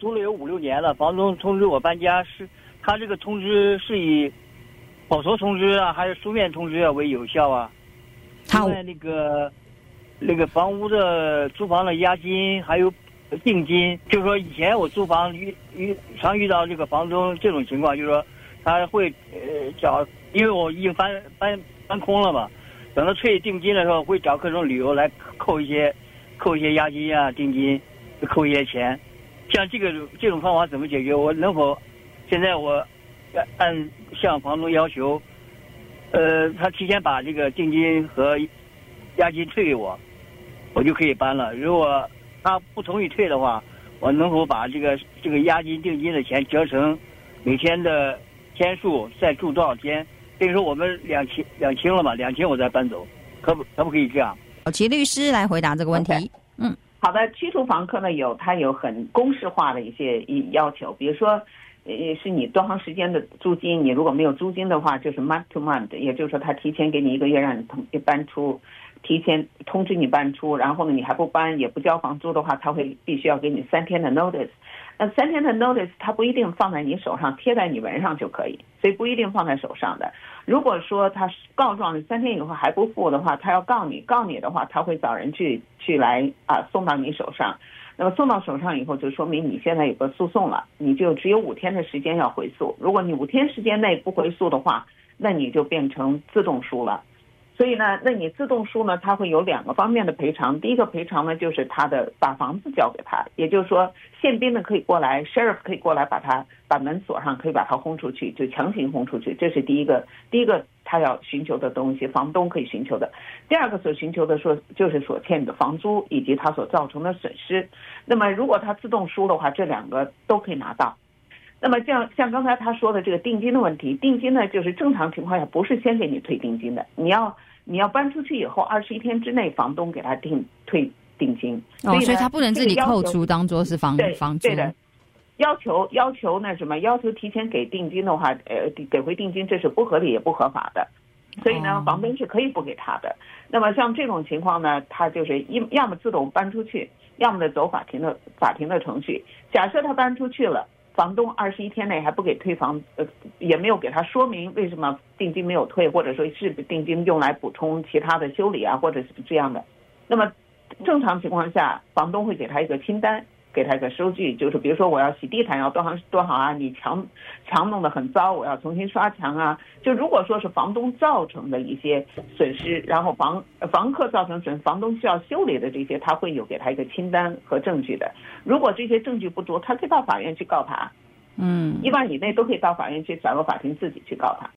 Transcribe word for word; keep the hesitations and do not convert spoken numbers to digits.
租了有五六年了，房东通知我搬家，是他这个通知是以口头通知啊，还是书面通知啊为有效啊？ 好， 另外那个那个房屋的租房的押金还有定金，就是说以前我租房遇遇常遇到这个房东这种情况，就是说他会呃找，因为我已经搬搬搬空了嘛，等他退定金的时候会找各种理由来扣一些扣一些押金啊定金，扣一些钱。像这个这种方法怎么解决？我能否现在我按向房东要求，呃，他提前把这个定金和押金退给我，我就可以搬了。如果他不同意退的话，我能否把这个这个押金定金的钱折成每天的天数，再住多少天？等于说我们两清两清了嘛，两清我再搬走，可不可不可以这样？ 齐律师来回答这个问题。 Okay. 嗯， 好的，居住房客呢有它有很公式化的一些要求，比如说。呃，是你多长时间的租金？你如果没有租金的话，就是 month to month， 也就是说他提前给你一个月让你通搬出，提前通知你搬出，然后呢你还不搬也不交房租的话，他会必须要给你三天的 notice。那三天的 notice 他不一定放在你手上，贴在你门上就可以，所以不一定放在手上的。如果说他告状三天以后还不付的话，他要告你，告你的话他会找人去去来啊送到你手上。那么送到手上以后，就说明你现在有个诉讼了，你就只有五天的时间要回诉。如果你五天时间内不回诉的话，那你就变成自动输了。所以呢，那你自动输呢，它会有两个方面的赔偿。第一个赔偿呢，就是他的把房子交给他，也就是说，宪兵呢可以过来 ，sheriff 可以过来把他把门锁上，可以把他轰出去，就强行轰出去。这是第一个，第一个他要寻求的东西，房东可以寻求的。第二个所寻求的说就是所欠的房租以及他所造成的损失。那么如果他自动输的话，这两个都可以拿到。那么像像刚才他说的这个定金的问题，定金呢就是正常情况下不是先给你退定金的，你要你要搬出去以后二十一天之内房东给他定退定金。 哦，所以他不能自己扣除当做是房房租。 对的，要求要求那什么要求提前给定金的话，呃，给回定金这是不合理也不合法的。所以呢，房东是可以不给他的。那么像这种情况呢，他就是一要么自动搬出去，要么呢走法庭的法庭的程序。假设他搬出去了。房东二十一天内还不给退房，呃，也没有给他说明为什么定金没有退，或者说是定金用来补充其他的修理啊，或者是这样的。那么正常情况下，房东会给他一个清单，给他一个收据，就是比如说我要洗地毯要多少多少啊，你墙墙弄得很糟，我要重新刷墙啊。就如果说是房东造成的一些损失，然后房房客造成损失，房东需要修理的这些，他会有给他一个清单和证据的。如果这些证据不足，他可以到法院去告他。嗯，一万以内都可以到法院去找个法庭自己去告他。